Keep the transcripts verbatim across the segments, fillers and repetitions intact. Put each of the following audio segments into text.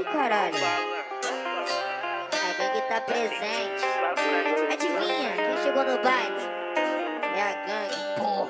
caralho. A gangue tá presente. Adivinha quem chegou no baile? É a gangue, porra.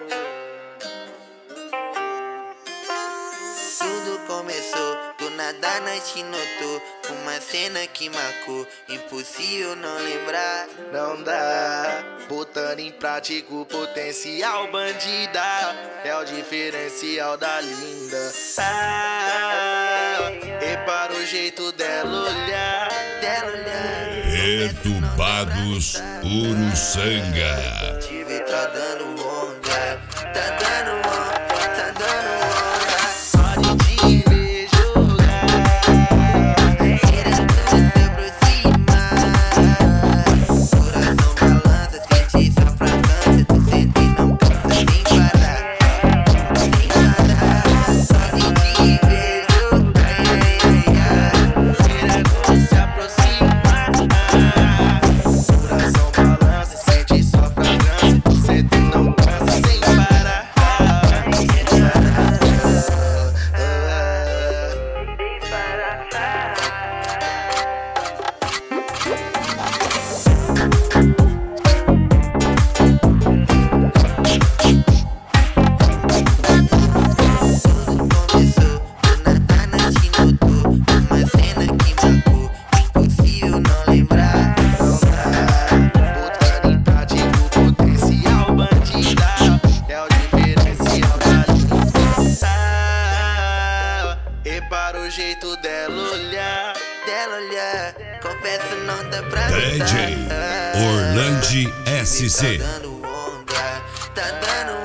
Tudo começou, do nada nós te notou. Uma cena que marcou, impossível não lembrar. Não dá, botando em prática o potencial bandida. É o diferencial da linda. Ah, repara o jeito dela olhar, dela olhar. Perturbados Uruçanga. Te ver tá dando onda, tá dando onda, tá dando onda. Só de te ver jogar, Querendo se aproximar. Coração balança, sente sua fragrância. Tu sente e não cansa sem parar, sem parar. Só de te ver jogar, querendo se aproximar. Coração balança, sente sua fragrância. Tu sente e não cansa sem parar. começou, do nada nós te notou. Uma cena que marcou, impossível não lembrar. Não dá, botando em prática o potencial bandida. É o diferencial da linda. Ah, repara o jeito dela olhar, Dela olhar, confesso não dá pra D J aguentar. Orlandi S C. Tá dando onda, tá dando